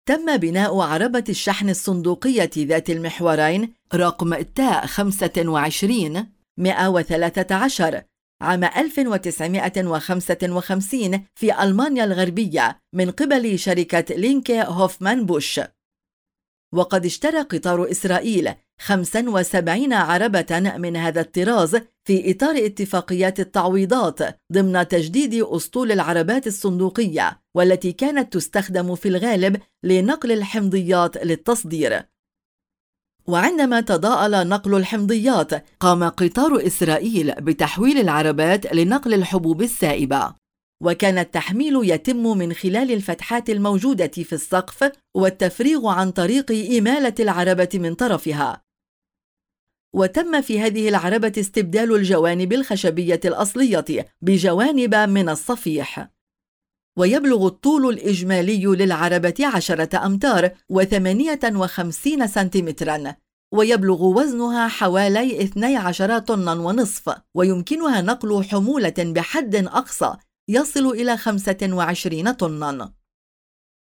تم بناء عربة الشحن الصندوقية ذات المحورين رقم تاء 25 113 عام 1955 في ألمانيا الغربية من قبل شركة لينكي هوفمان بوش. وقد اشترى قطار إسرائيل 75 عربة من هذا الطراز في إطار اتفاقيات التعويضات ضمن تجديد أسطول العربات الصندوقية، والتي كانت تستخدم في الغالب لنقل الحمضيات للتصدير. وعندما تضاءل نقل الحمضيات، قام قطار إسرائيل بتحويل العربات لنقل الحبوب السائبة، وكان التحميل يتم من خلال الفتحات الموجودة في السقف والتفريغ عن طريق إمالة العربة من طرفها. وتم في هذه العربة استبدال الجوانب الخشبية الأصلية بجوانب من الصفيح. ويبلغ الطول الإجمالي للعربة 10 أمتار و58 سنتيمتراً، ويبلغ وزنها حوالي 12 طناً ونصف، ويمكنها نقل حمولة بحد أقصى يصل إلى 25 طناً.